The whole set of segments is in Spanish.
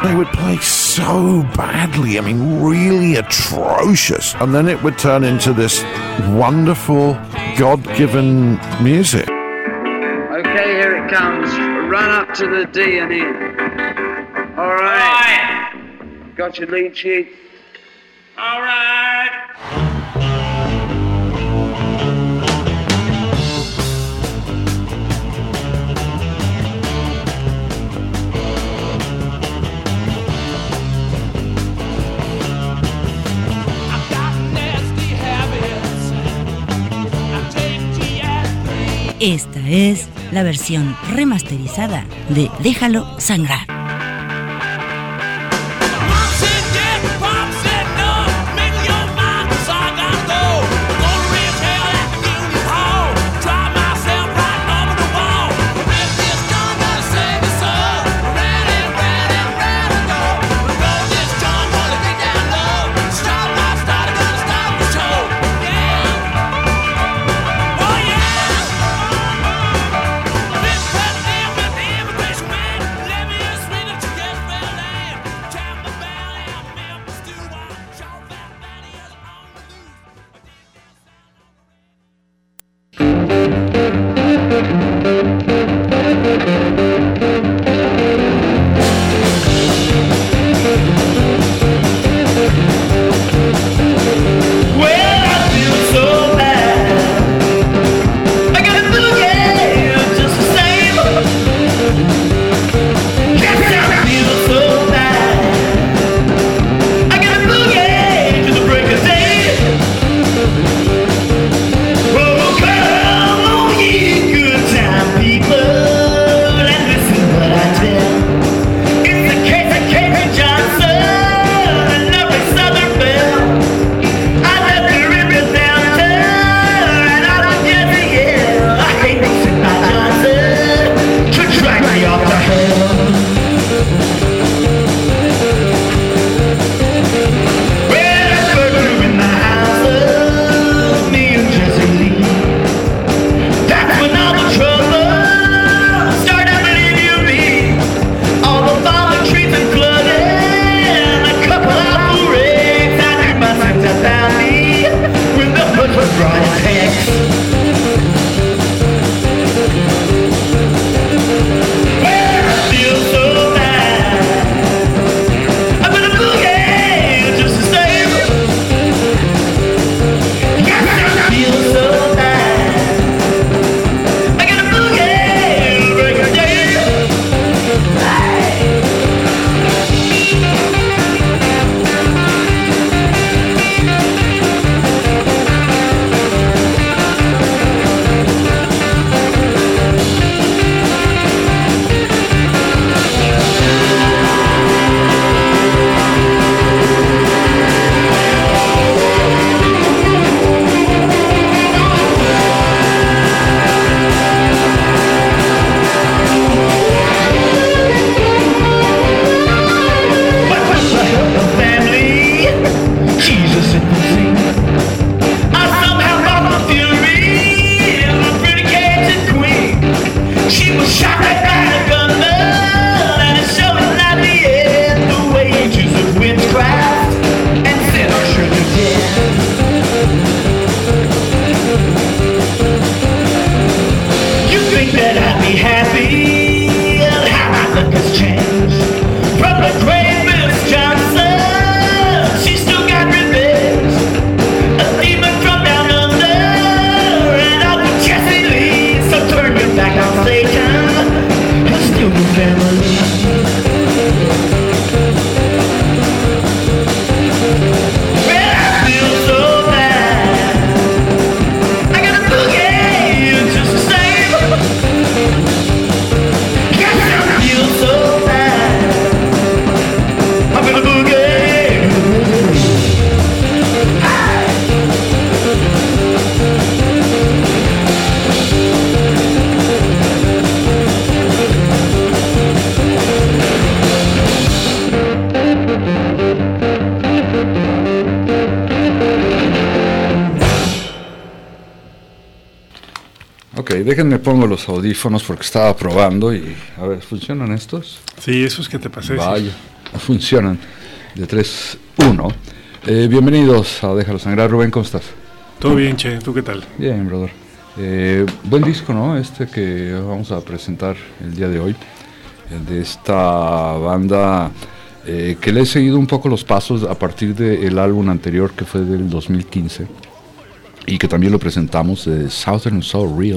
They would play so badly, I mean, really atrocious. And then it would turn into this wonderful, God-given music. Okay, here it comes. Run up to the D and in. All right. Got your lead sheet? All right. Esta es la versión remasterizada de Déjalo Sangrar. déjenme pongo los audífonos porque estaba probando y a ver, ¿funcionan estos? Sí, esos que te pasé. Vaya, sí. Funcionan. De 3, 1. Bienvenidos a Déjalo Sangrar. Rubén, ¿cómo estás? Todo bien, Che, ¿tú qué tal? Bien, brother. Buen disco, ¿no? Este que vamos a presentar el día de hoy, de esta banda que le he seguido un poco los pasos a partir del álbum anterior que fue del 2015 y que también lo presentamos, de Southern Surreal,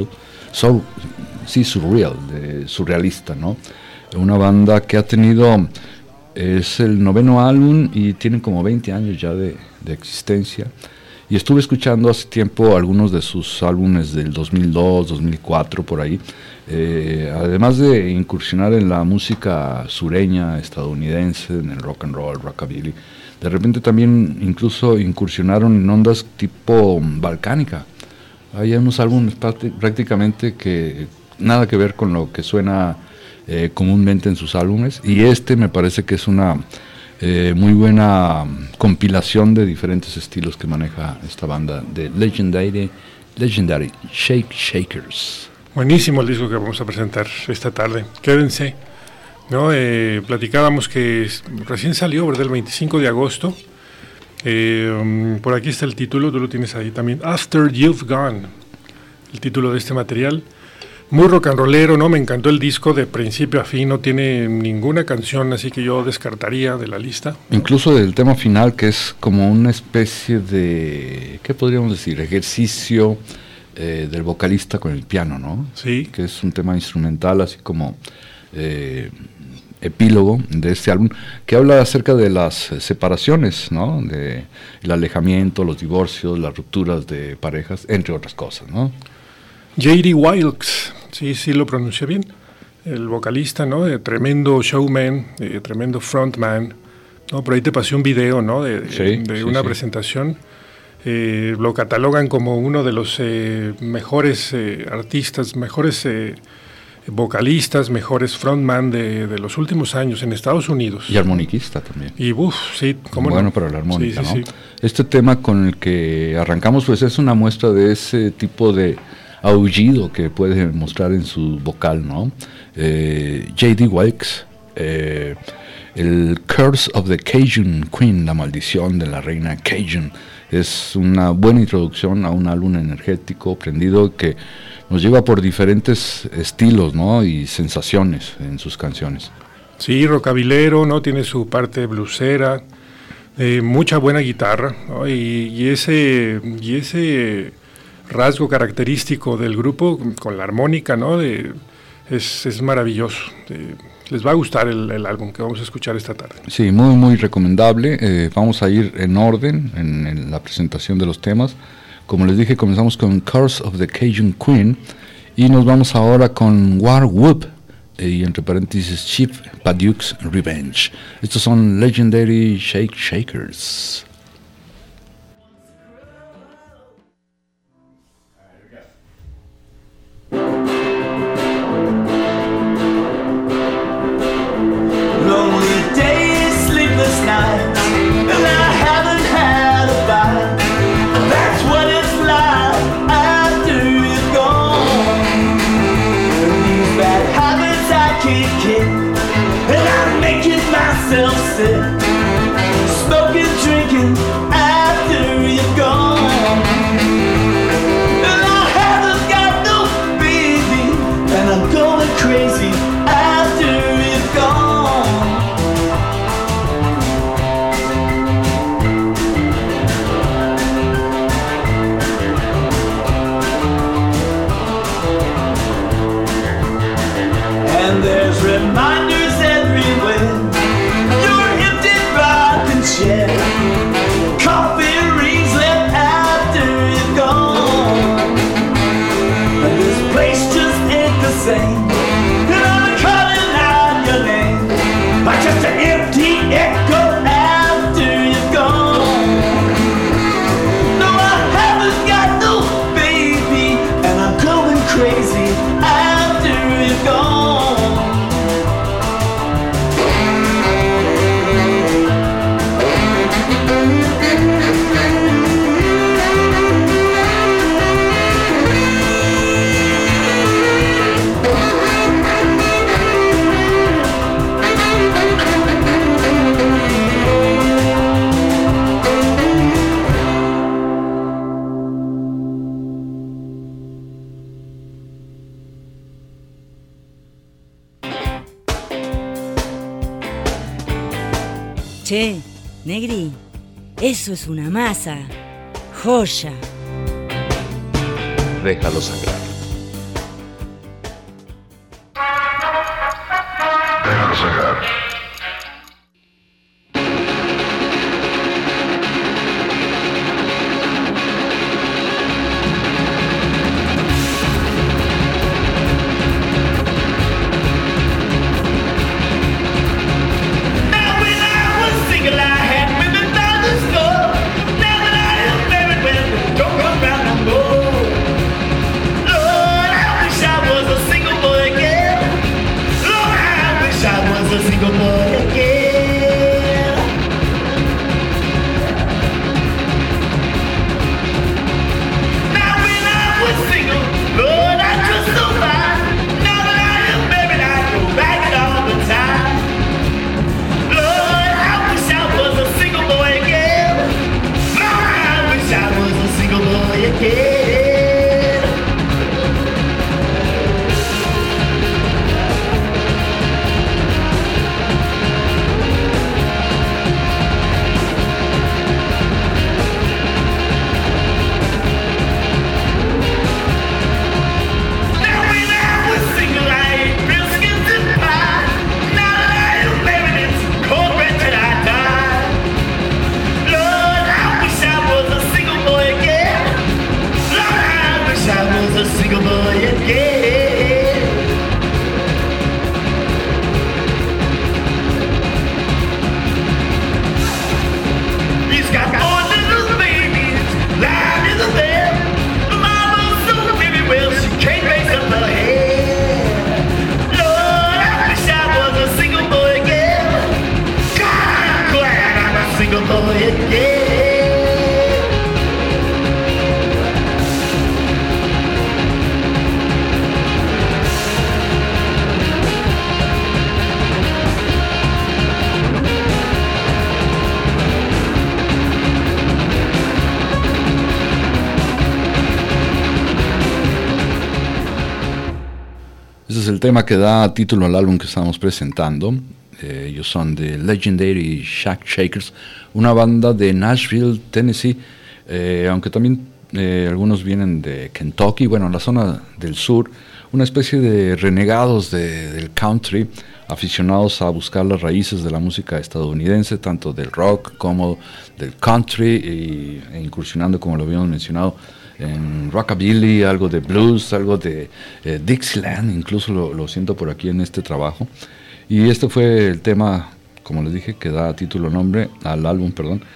de surrealista, ¿no? Una banda que ha tenido, es el 9º álbum y tienen como 20 años ya de existencia. Y estuve escuchando hace tiempo algunos de sus álbumes del 2002, 2004, por ahí. Además de incursionar en la música sureña, estadounidense, en el rock and roll, rockabilly, de repente también incluso incursionaron en ondas tipo balcánica. Hay unos álbumes prácticamente que nada que ver con lo que suena comúnmente en sus álbumes. Y este me parece que es una muy buena compilación de diferentes estilos que maneja esta banda de Legendary Shakers. Buenísimo el disco que vamos a presentar esta tarde. Quédense, ¿no? Platicábamos que recién salió, ¿verdad? El 25 de agosto. Por aquí está el título, tú lo tienes ahí también. After You've Gone, el título de este material. Muy rock and rollero, ¿no? Me encantó el disco de principio a fin, no tiene ninguna canción, así que yo descartaría de la lista. Incluso del tema final, que es como una especie de, ¿qué podríamos decir? Ejercicio del vocalista con el piano, ¿no? Sí. Que es un tema instrumental, así como epílogo de este álbum, que habla acerca de las separaciones, ¿no? De el alejamiento, los divorcios, las rupturas de parejas, entre otras cosas, ¿no? J.D. Wilkes, sí lo pronuncié bien, el vocalista, ¿no? Tremendo showman, tremendo frontman, ¿no? Por ahí te pasé un video, ¿no? De una presentación. Lo catalogan como uno de los mejores artistas, mejores vocalistas, mejores frontman de los últimos años en Estados Unidos. Y armoniquista también. Y sí, cómo bueno, no. para la armónica, sí. ¿no? Este tema con el que arrancamos, pues es una muestra de ese tipo de aullido que puede mostrar en su vocal, ¿no? J.D. Wilkes, el Curse of the Cajun Queen, la maldición de la reina Cajun, es una buena introducción a un álbum energético, prendido, que nos lleva por diferentes estilos, ¿no? Y sensaciones en sus canciones. Sí, rockabilero, ¿no? Tiene su parte blusera, mucha buena guitarra, ¿no? Y ese rasgo característico del grupo con la armónica, ¿no? Es maravilloso. Les va a gustar el álbum que vamos a escuchar esta tarde. Sí, muy muy recomendable. Vamos a ir en orden en la presentación de los temas. Como les dije, comenzamos con Curse of the Cajun Queen y nos vamos ahora con War Whoop y entre paréntesis Chief Paduke's Revenge. Estos son Legendary Shakers. Smoking, drinking after you're gone. And I haven't got no baby, and I'm going crazy after you're gone. And there's reminders everywhere. Coffee rings left after you're gone. And this place just ain't the same. And I'm calling out your name, like just an empty echo after you're gone. No, I haven't got no baby, and I'm going crazy after you're gone. Che, Negri, eso es una masa. Joya. Déjalo sangrar. Déjalo sangrar. El tema que da título al álbum que estamos presentando. Ellos son The Legendary Shack Shakers, una banda de Nashville, Tennessee, aunque también algunos vienen de Kentucky, bueno, la zona del sur, una especie de renegados del country, aficionados a buscar las raíces de la música estadounidense, tanto del rock como del country, e incursionando, como lo habíamos mencionado, en rockabilly, algo de blues, algo de Dixieland, incluso lo siento por aquí en este trabajo. Y este fue el tema, como les dije, que da título nombre al álbum,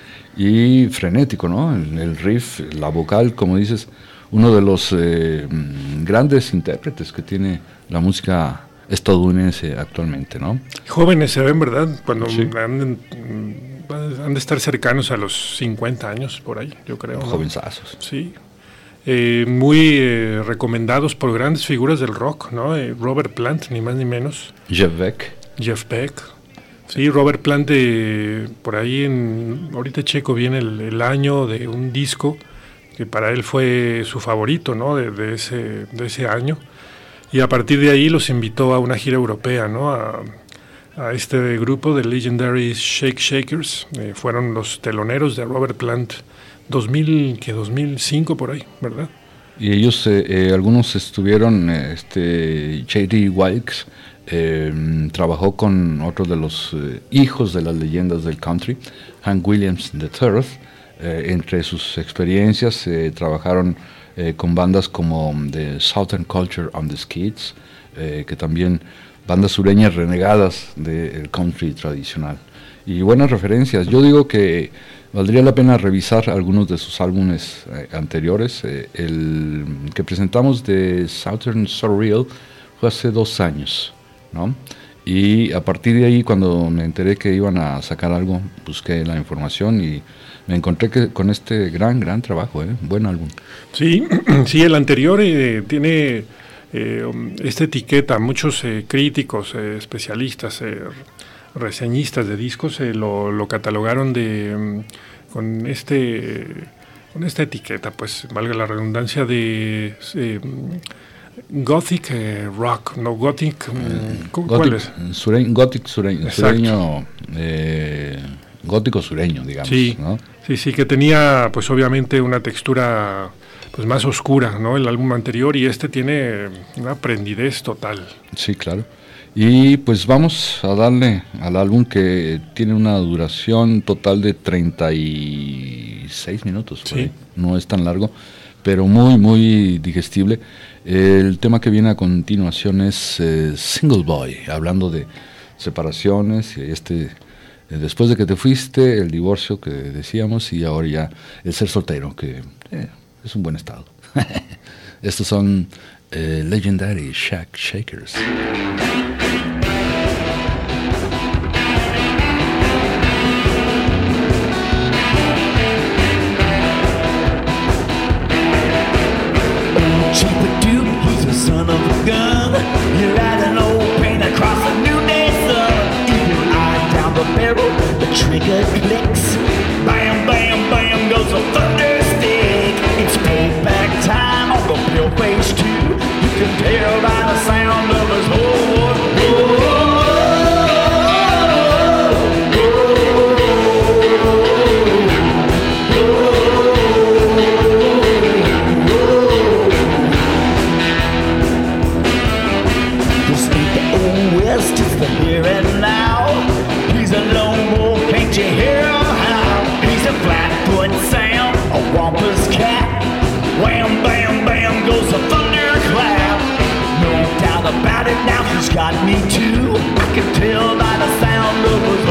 y frenético, ¿no? El riff, la vocal, como dices, uno de los grandes intérpretes que tiene la música estadounidense actualmente, ¿no? Jóvenes se ven, ¿verdad? Cuando sí. han de estar cercanos a los 50 años, por ahí, yo creo, ¿no? Jovenzazos. Sí. Muy recomendados por grandes figuras del rock, ¿no? Robert Plant, ni más ni menos. Jeff Beck. Sí, Robert Plant, por ahí ahorita checo bien el año de un disco que para él fue su favorito, ¿no? De ese año. Y a partir de ahí los invitó a una gira europea, ¿no? A este grupo de Legendary Shakers. Fueron los teloneros de Robert Plant 2005 por ahí, ¿verdad? Y ellos, algunos estuvieron, J.D. Wilkes trabajó con otro de los hijos de las leyendas del country, Hank Williams III. Entre sus experiencias trabajaron con bandas como The Southern Culture on the Skids, que también bandas sureñas renegadas del country tradicional. Y buenas referencias. Yo digo que valdría la pena revisar algunos de sus álbumes anteriores. El que presentamos de Southern Surreal fue hace 2 años, ¿no? Y a partir de ahí, cuando me enteré que iban a sacar algo, busqué la información y me encontré con este gran trabajo, buen álbum. Sí, sí, el anterior tiene esta etiqueta. Muchos críticos, especialistas, reseñistas de discos lo catalogaron con esta etiqueta, pues valga la redundancia, de Gothic rock, no Gothic, ¿cuál es? Gothic sureño, gótico sureño, digamos. Sí, ¿no? sí, que tenía pues obviamente una textura pues más oscura, ¿no? El álbum anterior, y este tiene una prendidez total. Sí, claro. Y pues vamos a darle al álbum, que tiene una duración total de 36 minutos. Sí. No es tan largo, pero muy, muy digestible. El tema que viene a continuación es Single Boy, hablando de separaciones, y después de que te fuiste, el divorcio que decíamos, y ahora ya el ser soltero, que es un buen estado. Estos son Legendary Shack Shakers. Cheaper dude, he's a son of a gun. You light an old paint across a new day sun. Evil eye down the barrel, the trigger clicks. Bam, bam, bam goes a thunder stick. It's payback time on the bill wage too. You can tell by the sound of his whole the here and now. He's a lone wolf, can't you hear him howl? He's a Flatfoot Sam, a Wampus cat. Wham, bam, bam goes a thunderclap. No doubt about it, now he's got me too. I can tell by the sound of his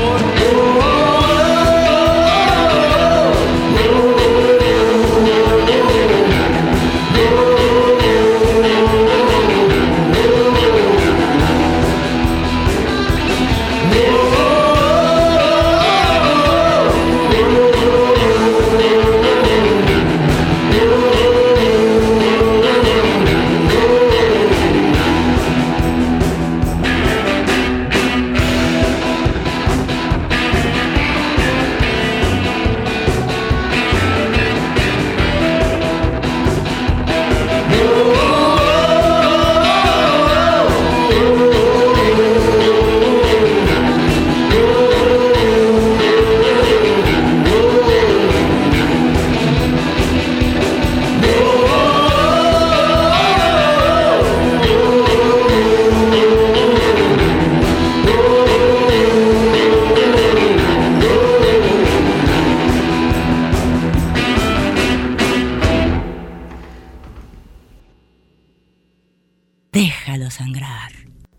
Déjalo sangrar.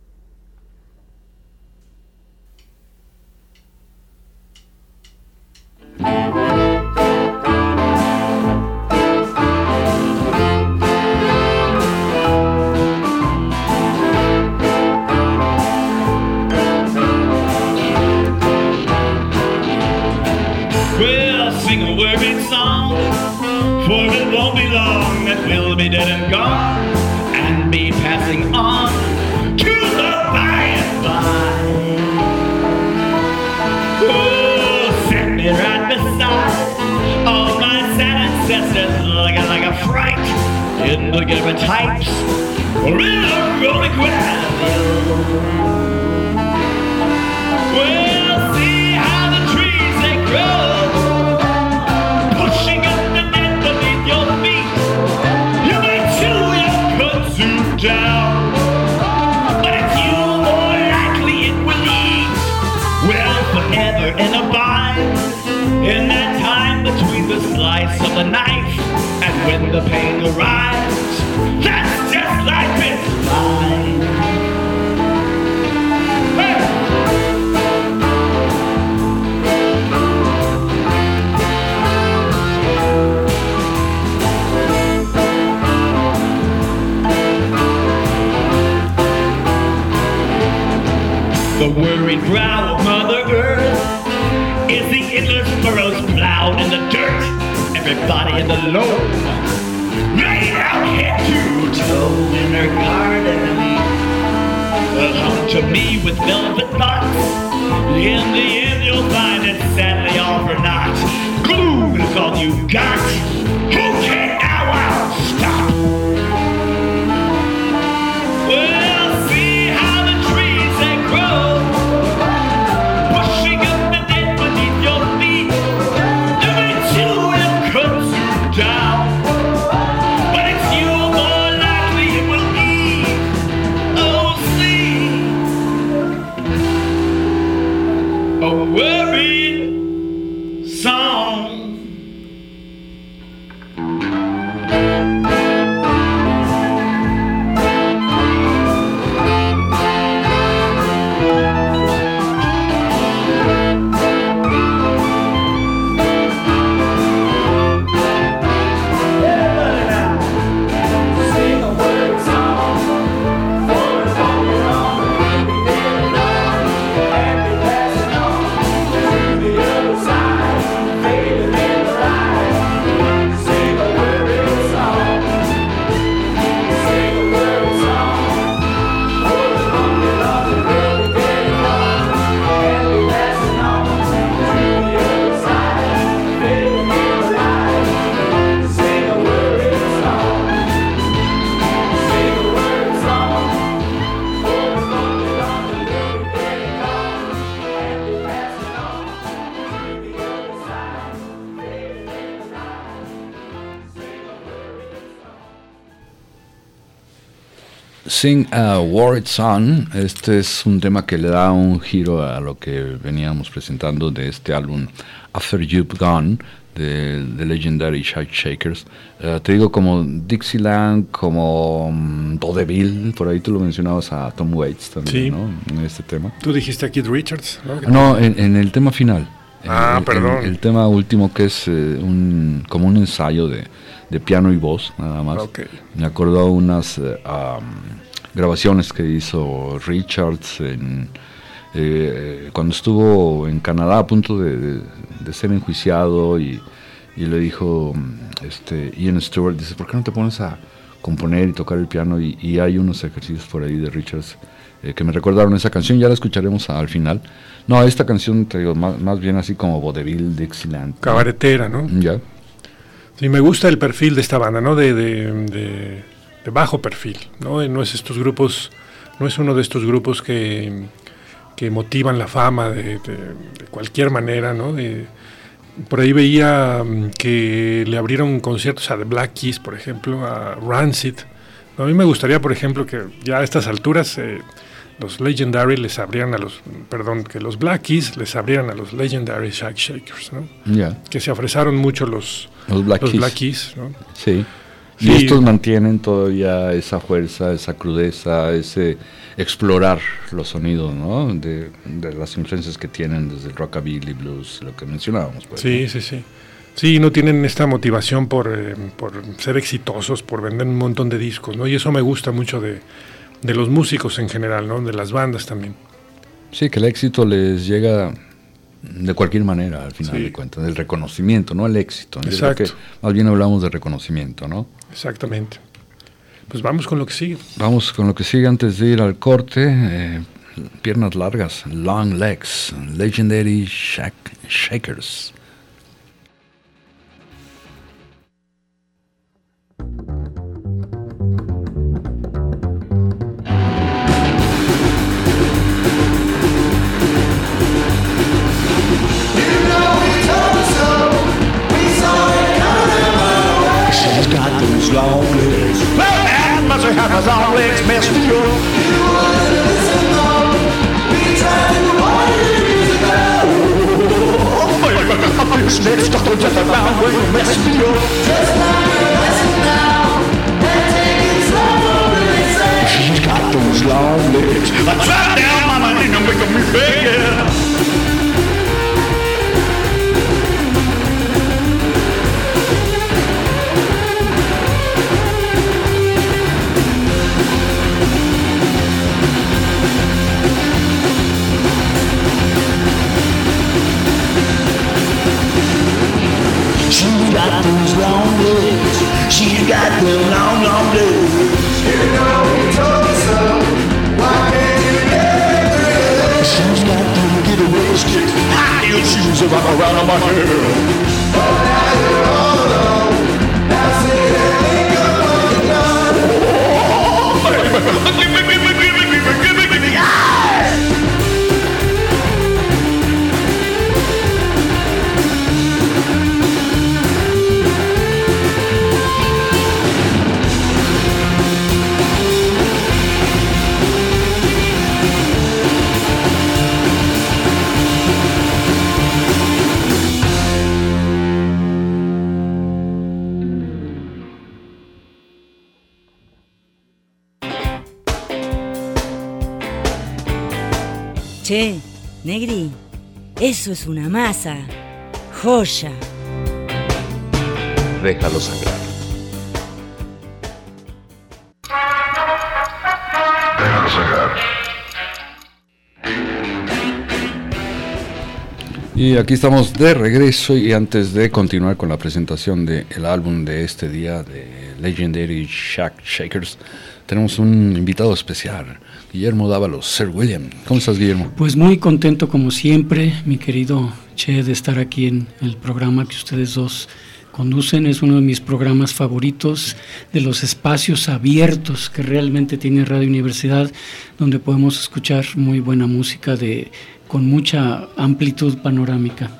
Well, sing a working song, for it won't be long that we'll be dead and gone, and be passing on to the by and by. Oh, set me right beside all my sad ancestors, looking like a fright in the given types or in a rolling gravel. Well, see how the trees they grow, pushing up the net beneath your feet. You may chew your kudzu down, but it's you more likely it will eat. Well, forever and abide in that time between the slice of the knife and when the pain arrives. That's just like this life. The worried brow of Mother Earth is the endless furrows plowed in the dirt. Everybody in the loam laid out head to toe in her garden. Well, come to me with velvet thoughts. In the end, you'll find it sadly all for naught. Glue is all you got. Okay, now I'll stop. Well, see how the trees they grow, pushing up the dead beneath Sing a Worried Song. Este es un tema que le da un giro a lo que veníamos presentando de este álbum After You've Gone de The Legendary Shakers. Te digo, como Dixieland, como Vaudeville, por ahí tú lo mencionabas a Tom Waits también, sí, ¿no? En este tema. Tú dijiste a Keith Richards, ¿no? No, en el tema final. Perdón. El tema último, que es como un ensayo de piano y voz, nada más. Okay. Me acordó unas grabaciones que hizo Richards cuando estuvo en Canadá a punto de ser enjuiciado, y le dijo Ian Stewart, dice, ¿por qué no te pones a componer y tocar el piano? Y hay unos ejercicios por ahí de Richards que me recordaron esa canción. Ya la escucharemos al final. No, esta canción, te digo, más bien así como Vaudeville, Dixieland, cabaretera, ¿no? Ya. Sí, me gusta el perfil de esta banda, ¿no? De bajo perfil, ¿no? No es uno de estos grupos que motivan la fama de cualquier manera, ¿no? Por ahí veía que le abrieron conciertos a The Black Keys, por ejemplo, a Rancid. A mí me gustaría, por ejemplo, que ya a estas alturas los Legendary que los Black Keys les abrieran a los Legendary Shakers, ¿no? Yeah. Que se afresaron mucho los Black Keys, ¿no? Sí. Y estos mantienen todavía esa fuerza, esa crudeza, ese explorar los sonidos, ¿no? De las influencias que tienen desde el rockabilly, blues, lo que mencionábamos. Pues, sí, ¿no? sí. Sí, no tienen esta motivación por ser exitosos, por vender un montón de discos, ¿no? Y eso me gusta mucho de los músicos en general, ¿no? De las bandas también. Sí, que el éxito les llega de cualquier manera, al final de cuentas, del reconocimiento, no el éxito. Exacto. Que más bien hablamos de reconocimiento, ¿no? Exactamente. Pues vamos con lo que sigue. Vamos con lo que sigue antes de ir al corte. Piernas largas, long legs, Legendary Shakers. Long legs. Well, that must have his long legs messed me up. You wanna listen now? We tried to warn you now. Oh, baby, this next stuff just about where you messed me up. Just like a lesson now. And take it slow. She's got those long legs. I tried down my money and making me beg, yeah. She got those long legs. She got them long, long legs. You know you told me so. Why can't you get rid? She's got them getaway sticks. High heel shoes around on my hair. Oh, now you're all alone. Now say that ain't gonna done. Oh, baby, give me. Che, Negri, eso es una masa. Joya. Déjalo sangrar. Déjalo sangrar. Y aquí estamos de regreso, y antes de continuar con la presentación del álbum de este día de Legendary Shakers, tenemos un invitado especial, Guillermo Dávalos, Sir William. ¿Cómo estás, Guillermo? Pues muy contento como siempre, mi querido Che, de estar aquí en el programa que ustedes dos conducen. Es uno de mis programas favoritos, de los espacios abiertos que realmente tiene Radio Universidad, donde podemos escuchar muy buena música con mucha amplitud panorámica.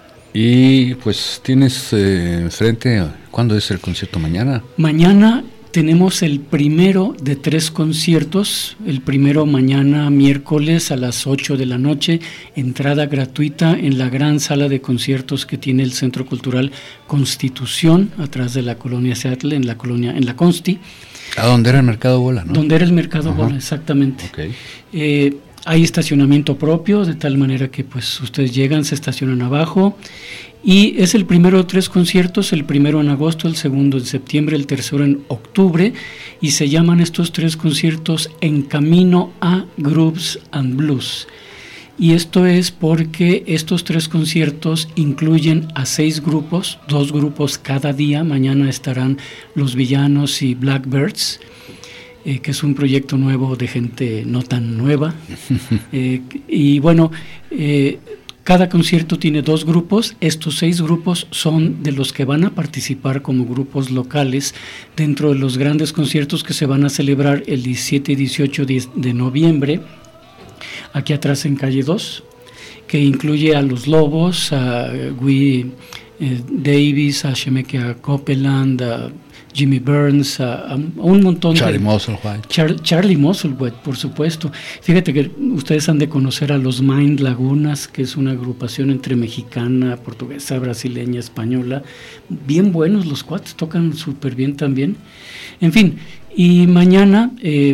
Y pues tienes frente, ¿cuándo es el concierto? ¿Mañana? Mañana tenemos el primero de 3 conciertos. El primero mañana miércoles a las 8 de la noche, entrada gratuita en la gran sala de conciertos que tiene el Centro Cultural Constitución, atrás de la colonia Seattle, en la Consti. ¿A dónde era el Mercado Bola, no? Donde era el Mercado Bola, exactamente. Okay. Hay estacionamiento propio, de tal manera que pues ustedes llegan, se estacionan abajo. Y es el primero de 3 conciertos, el primero en agosto, el segundo en septiembre, el tercero en octubre, y se llaman estos 3 conciertos En Camino a Grooves and Blues. Y esto es porque estos 3 conciertos incluyen a 6 grupos, 2 grupos cada día. Mañana estarán Los Villanos y Blackbirds, que es un proyecto nuevo de gente no tan nueva. Y bueno, cada concierto tiene 2 grupos. Estos 6 grupos son de los que van a participar como grupos locales dentro de los grandes conciertos que se van a celebrar el 17 y 18 de noviembre, aquí atrás en Calle 2, que incluye a Los Lobos, a Guy Davis, a Shemekia Copeland, a Jimmy Burns, a un montón Charlie Musselwhite. Charlie Musselwhite, por supuesto. Fíjate que ustedes han de conocer a los Mind Lagunas, que es una agrupación entre mexicana, portuguesa, brasileña, española. Bien buenos los cuates, tocan súper bien también. En fin, y mañana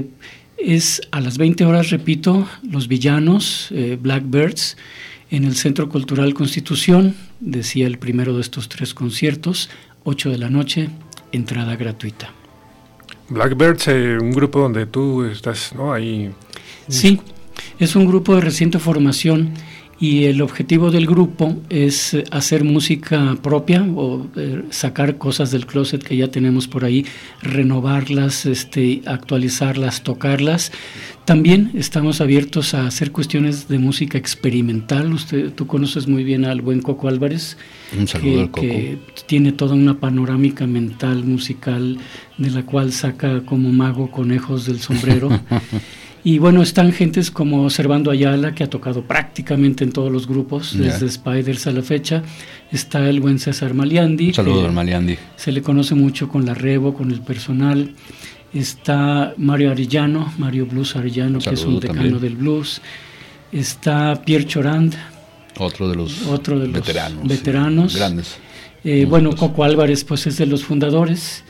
es a las 20 horas, repito, Los Villanos, Blackbirds, en el Centro Cultural Constitución. Decía el primero de estos 3 conciertos, 8 de la noche, entrada gratuita. Blackbirds, un grupo donde tú estás, ¿no? Ahí. Sí, es un grupo de reciente formación y el objetivo del grupo es hacer música propia o sacar cosas del closet que ya tenemos por ahí, renovarlas, actualizarlas, tocarlas. También estamos abiertos a hacer cuestiones de música experimental. Tú conoces muy bien al buen Coco Álvarez. Un saludo al Coco. Que tiene toda una panorámica mental, musical, de la cual saca como mago conejos del sombrero. Y bueno, están gentes como Servando Ayala, que ha tocado prácticamente en todos los grupos, desde Spiders a la fecha. Está el buen César Maliandi. Un saludo al Maliandi. Se le conoce mucho con la Revo, con el personal. Está Mario Blues Arellano, que es un decano del blues. Está Pierre Chorand. Otro de los veteranos. Grandes. Bueno, Coco Álvarez, pues es de los fundadores.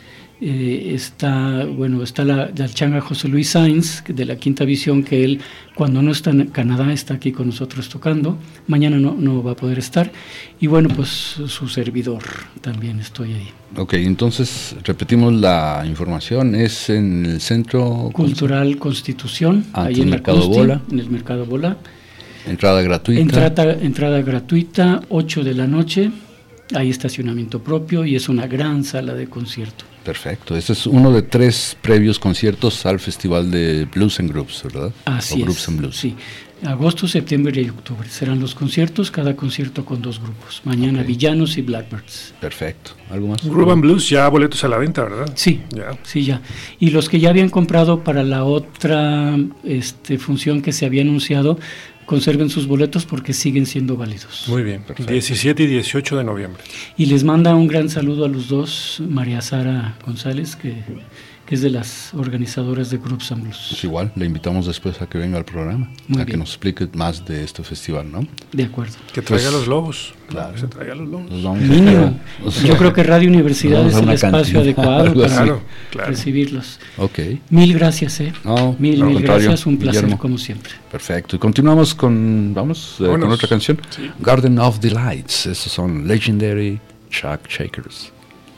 Está la changa José Luis Sainz, de la Quinta Visión, que él, cuando no está en Canadá, está aquí con nosotros tocando. Mañana no va a poder estar. Y bueno, pues su servidor, también estoy ahí. Ok, entonces repetimos la información. Es en el Centro Cultural Constitución, ahí en Mercado Bola. En el Mercado Bola. Entrada gratuita. Entrada gratuita, 8 de la noche. Hay estacionamiento propio y es una gran sala de concierto. Perfecto. Este es uno de 3 previos conciertos al Festival de Blues and Grooves, ¿verdad? Así es. Grooves and Blues. Sí. Agosto, septiembre y octubre serán los conciertos, cada concierto con 2 grupos. Mañana Villanos y Blackbirds. Perfecto. ¿Algo más? Groove and Blues, ya boletos a la venta, ¿verdad? Sí, ya. Y los que ya habían comprado para la otra función que se había anunciado, conserven sus boletos porque siguen siendo válidos. Muy bien, perfecto. 17 y 18 de noviembre. Y les manda un gran saludo a los dos, María Sara González, que es de las organizadoras de Grooves and Blues. Pues igual, le invitamos después a que venga al programa, que nos explique más de este festival, ¿no? De acuerdo. Que traiga los lobos. Claro. Que se traiga los lobos. Mínimo. Yo creo que Radio Universidad es el espacio adecuado para recibirlos. Ok. Mil gracias, No, mil gracias, un placer, Guillermo, como siempre. Perfecto. Y continuamos con otra canción. Sí. Garden of Delights. Esos son Legendary Chuck Shakers.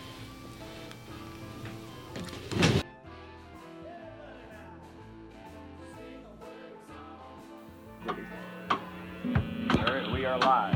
We are live.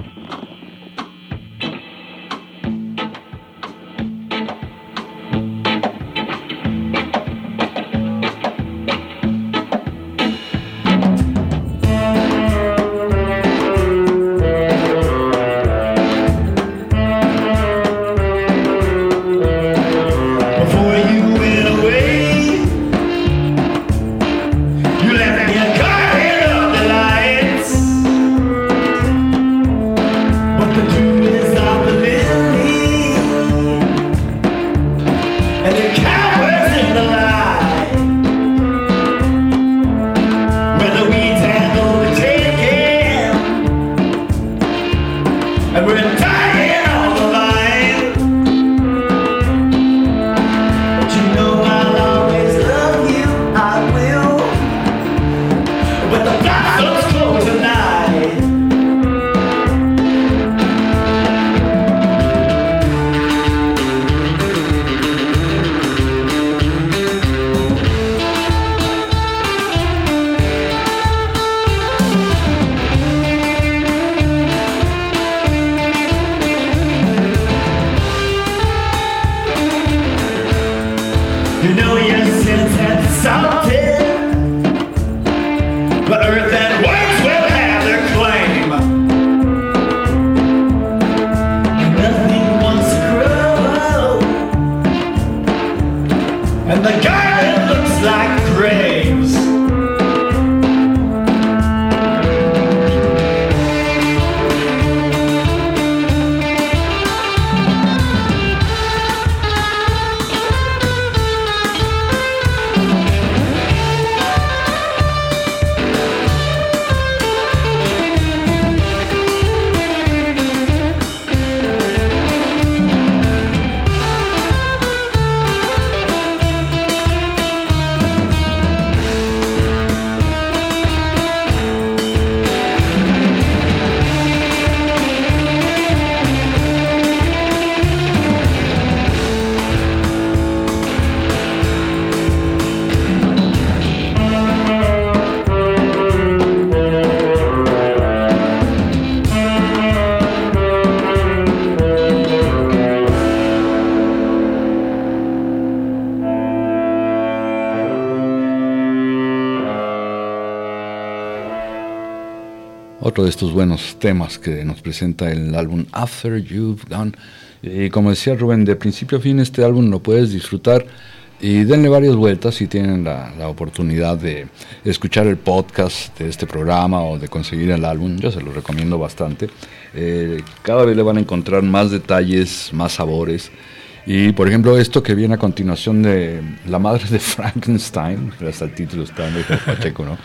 Otro de estos buenos temas que nos presenta el álbum After You've Gone. Y como decía Rubén, de principio a fin este álbum lo puedes disfrutar y denle varias vueltas si tienen la oportunidad de escuchar el podcast de este programa o de conseguir el álbum. Yo se lo recomiendo bastante. Cada vez le van a encontrar más detalles, más sabores. Y por ejemplo esto que viene a continuación de La Madre de Frankenstein, hasta el título está medio pacheco, ¿no?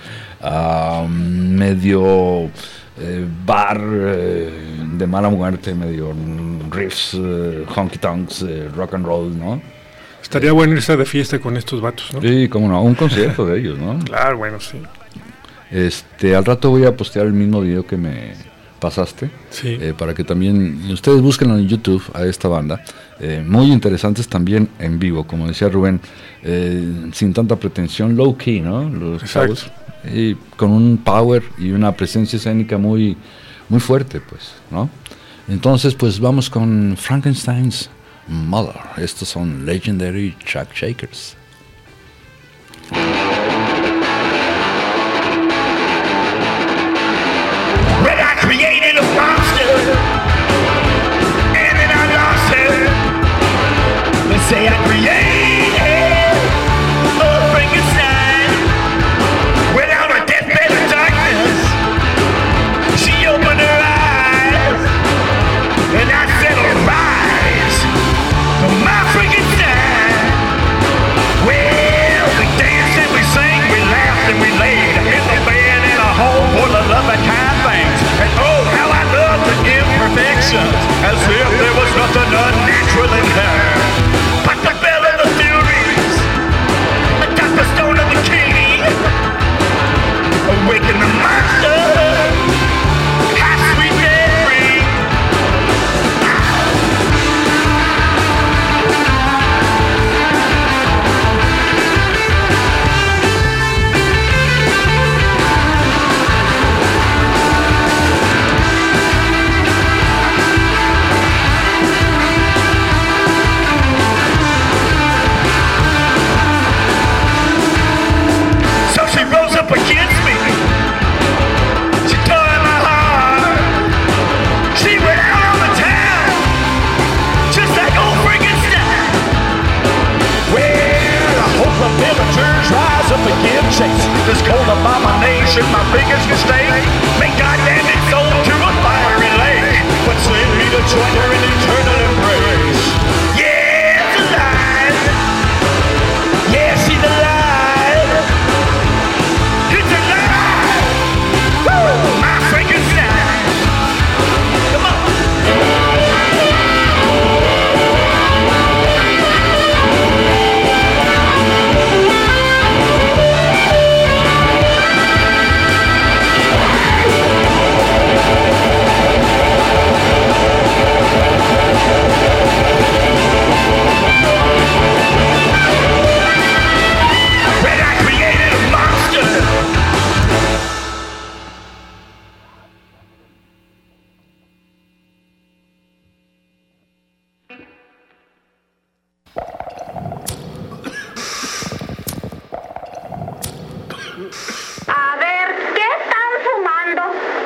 Medio bar de mala muerte, medio riffs, honky tonks, rock and roll, ¿no? Estaría bueno irse de fiesta con estos vatos, ¿no? Sí, cómo no, un concierto de ellos, ¿no? Claro, bueno, sí. Al rato voy a postear el mismo video que me pasaste, sí. Para que también ustedes busquen en YouTube a esta banda, muy interesantes también en vivo, como decía Rubén, sin tanta pretensión, low key, ¿no? Los chavos, y con un power y una presencia escénica muy, muy fuerte, pues, ¿no? Entonces, pues vamos con Frankenstein's Mother. Estos son Legendary Chuck Shakers. When I created a monster, and then I lost it. Let's say I created a Frankenstein. Without a deathbed of darkness, she opened her eyes, and I said, arise, my Frankenstein. Well, we danced and we sang, we laughed and we laid in the bed in a home full of love and kind things. And oh, how I love the imperfections, as if there was nothing unnatural in her. But the bell of the Furies, got the stone of the king, awaken the monster. How sweet Mary. So she rose up against me. She tore at my heart. She went out on the town, just like old Frankenstein. Well, I hope the villagers rise up and give chase. This cold abomination, my biggest mistake. May goddamn it sold to a fiery lake, but send me to join her in eternal embrace. Yeah, it's alive. Yeah, she's alive. It's alive! Woo! My Frankenstein! Come on! When I created a monster. A ver, ¿qué están fumando?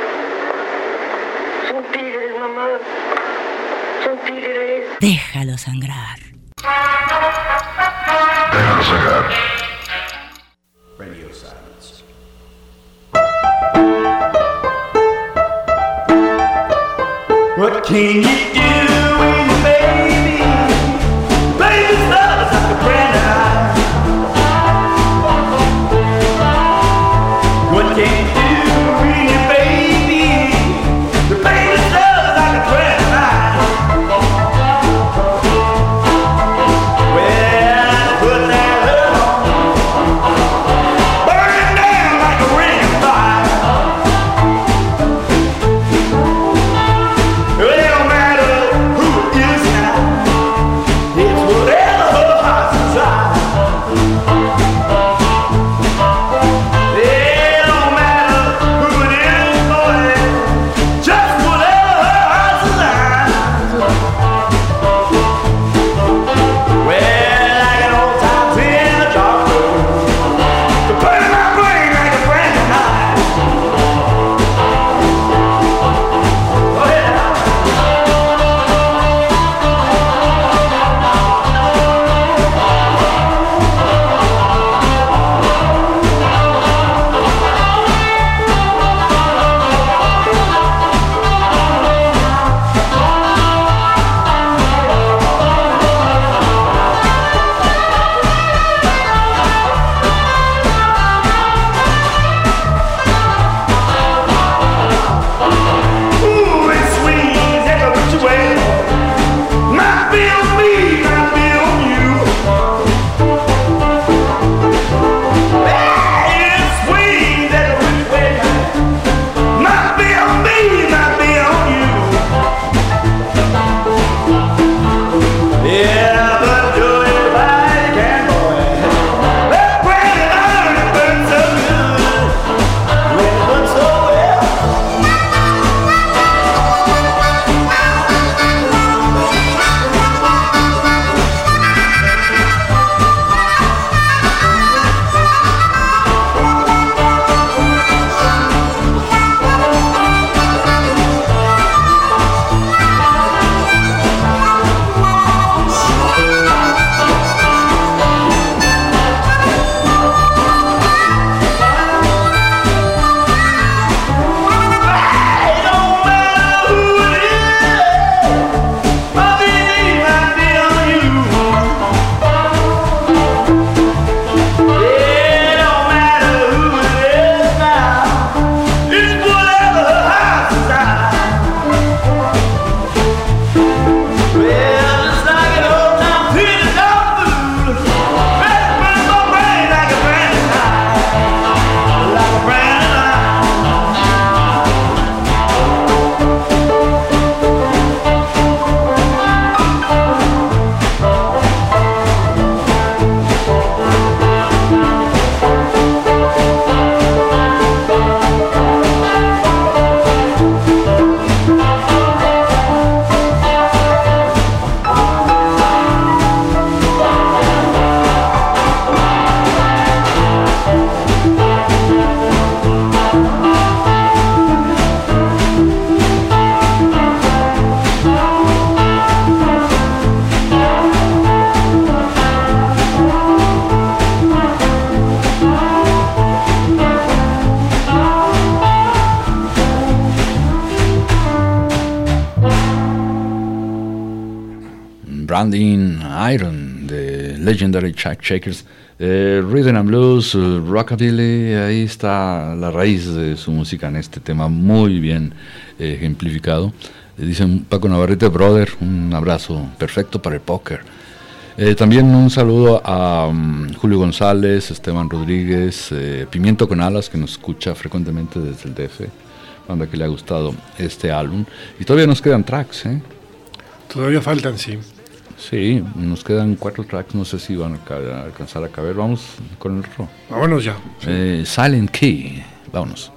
Son tigres, mamá. Son tigres. Déjalo sangrar. Déjalo sangrar. Radio silence. What can you do when your baby's love is like a brand eye? What can you do when your baby's love is like a brand eye? Well, put that love on, burn down like a ring of fire. It don't matter Branding Iron de Legendary Shakers. Rhythm and Blues, Rockabilly, ahí está la raíz de su música en este tema, muy bien ejemplificado. Dicen Paco Navarrete, brother, un abrazo perfecto para el póker. También un saludo a Julio González, Esteban Rodríguez, Pimiento con Alas, que nos escucha frecuentemente desde el DF, banda que le ha gustado este álbum. Y todavía nos quedan tracks, Todavía faltan, sí. Sí, nos quedan 4 tracks, no sé si van a alcanzar a caber. Vamos con el rock. Vámonos ya. Sí. Silent Key, vámonos.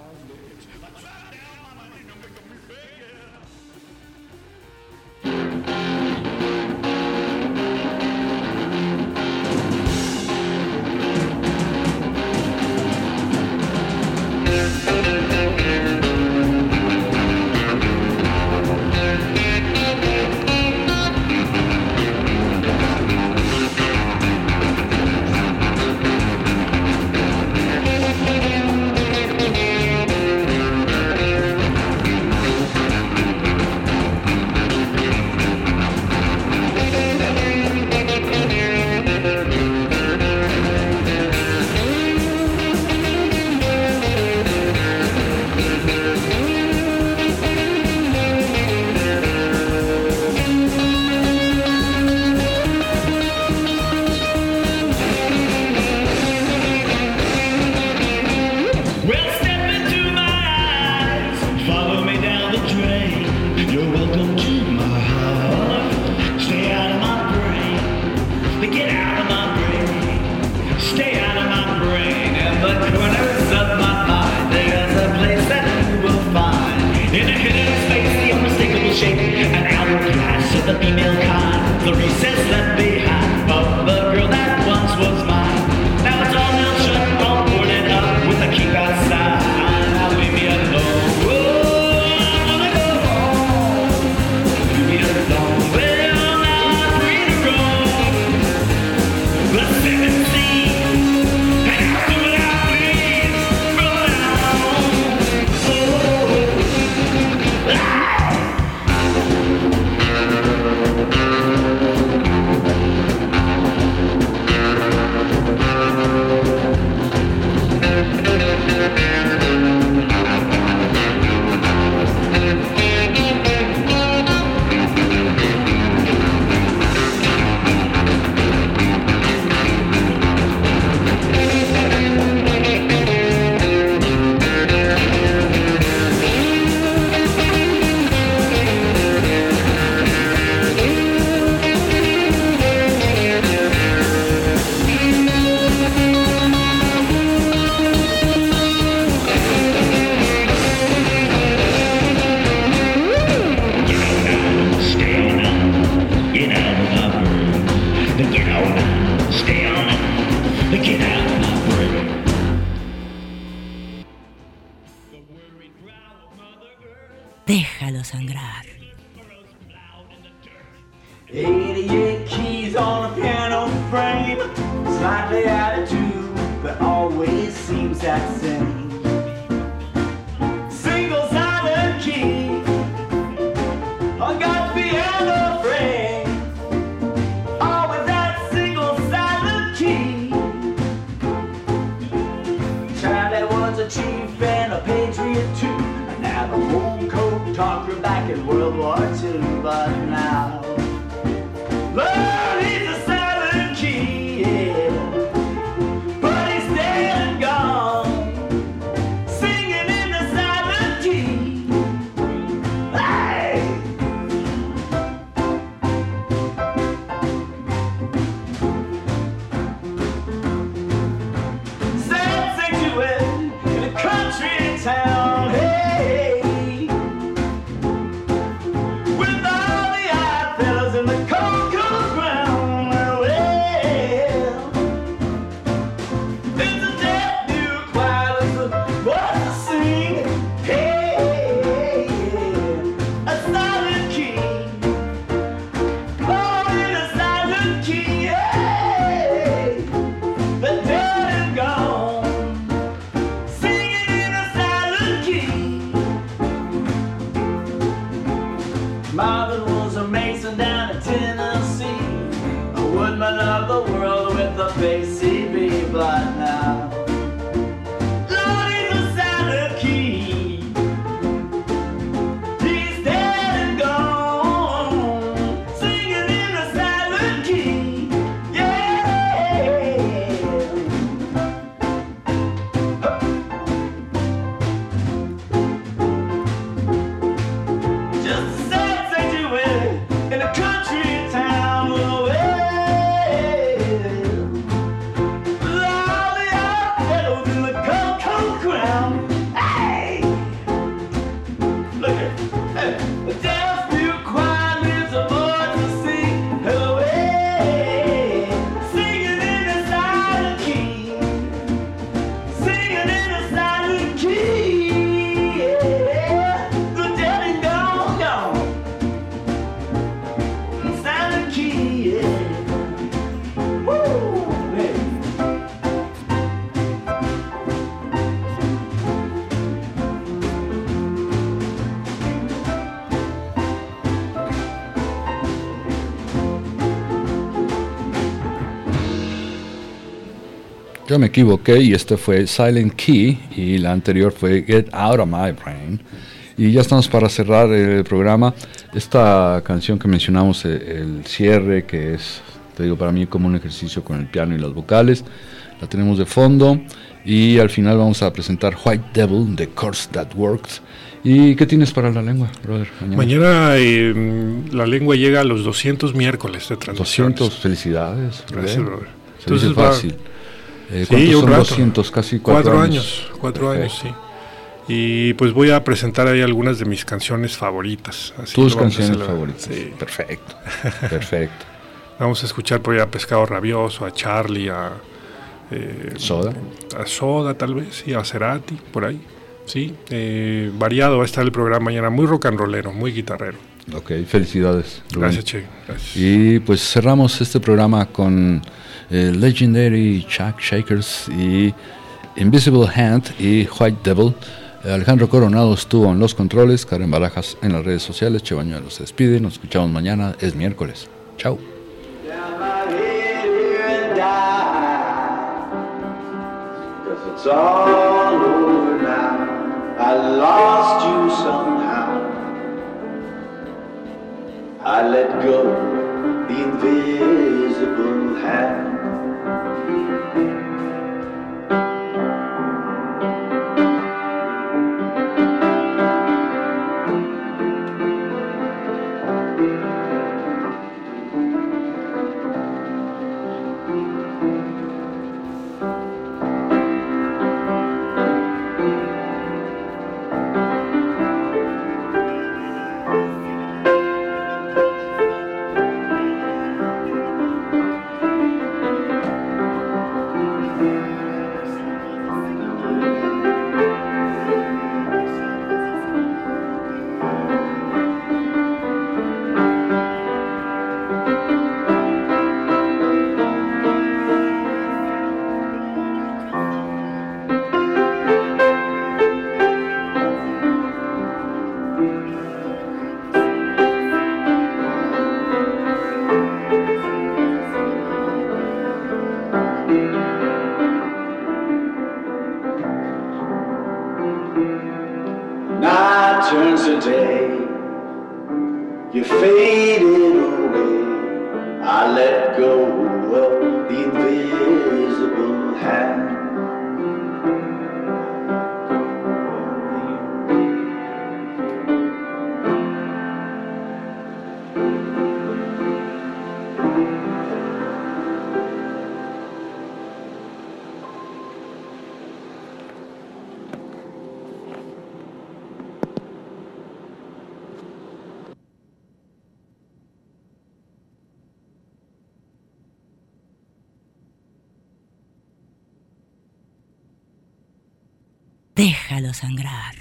Déjalo sangrar. 88 keys on a piano frame, slightly out of tune, but always seems that same. Single silent key, I got piano frame, always that single silent key. Child that was a chief and a patriot too. Now the whole coat talker back in World War II, but now Lord, he's a silent key, yeah. But he's dead and gone, singing in the silent key. Hey! Sad sanctuary in a country town, hey. With all the odd fellas in the cold, cold ground. Yo me equivoqué y este fue Silent Key y la anterior fue Get Out of My Brain. Y ya estamos para cerrar el programa. Esta canción que mencionamos, el cierre, que es, te digo, para mí como un ejercicio con el piano y las vocales, la tenemos de fondo. Y al final vamos a presentar White Devil, The Curse That Works. ¿Y qué tienes para la lengua, brother? Mañana la lengua llega a los 200 miércoles de transmisiones. 200, felicidades. Gracias, brother. Se dice fácil. Sí, un son rato. 200, casi 4 años. 4 años, sí. Y pues voy a presentar ahí algunas de mis canciones favoritas. Así tus canciones favoritas. Sí. Perfecto, perfecto. Vamos a escuchar por ahí a Pescado Rabioso, a Charlie, a Soda. A Soda tal vez, y a Cerati, por ahí. Sí, variado va a estar el programa mañana, muy rock and rollero, muy guitarrero. Ok, felicidades, Rubén. Gracias, Che. Gracias. Y pues cerramos este programa con Legendary Chuck Shakers y Invisible Hand y White Devil. Alejandro Coronado estuvo en los controles, Karen Barajas en las redes sociales, Che Bañuelos se despide, nos escuchamos mañana, es miércoles. Chao. It's all over now. I lost you somehow. I let go the invisible hand. You faded away. I let go of the invisible hand. Déjalo sangrar.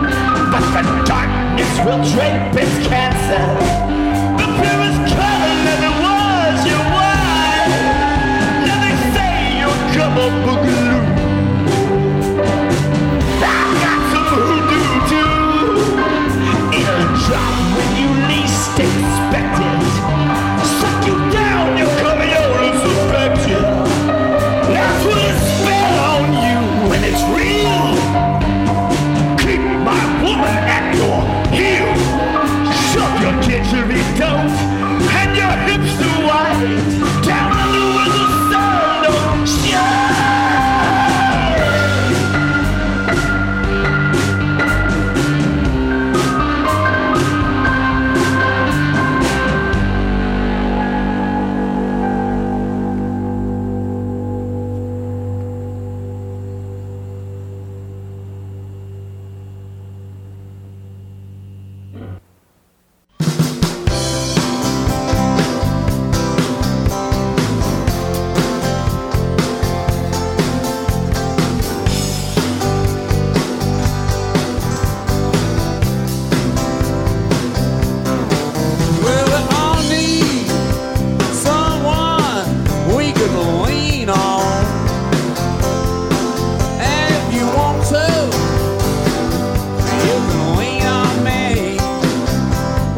Will drape its cancer. The purest color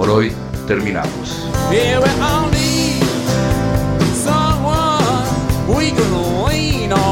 por hoy terminamos. Yeah, we all need someone we can lean on.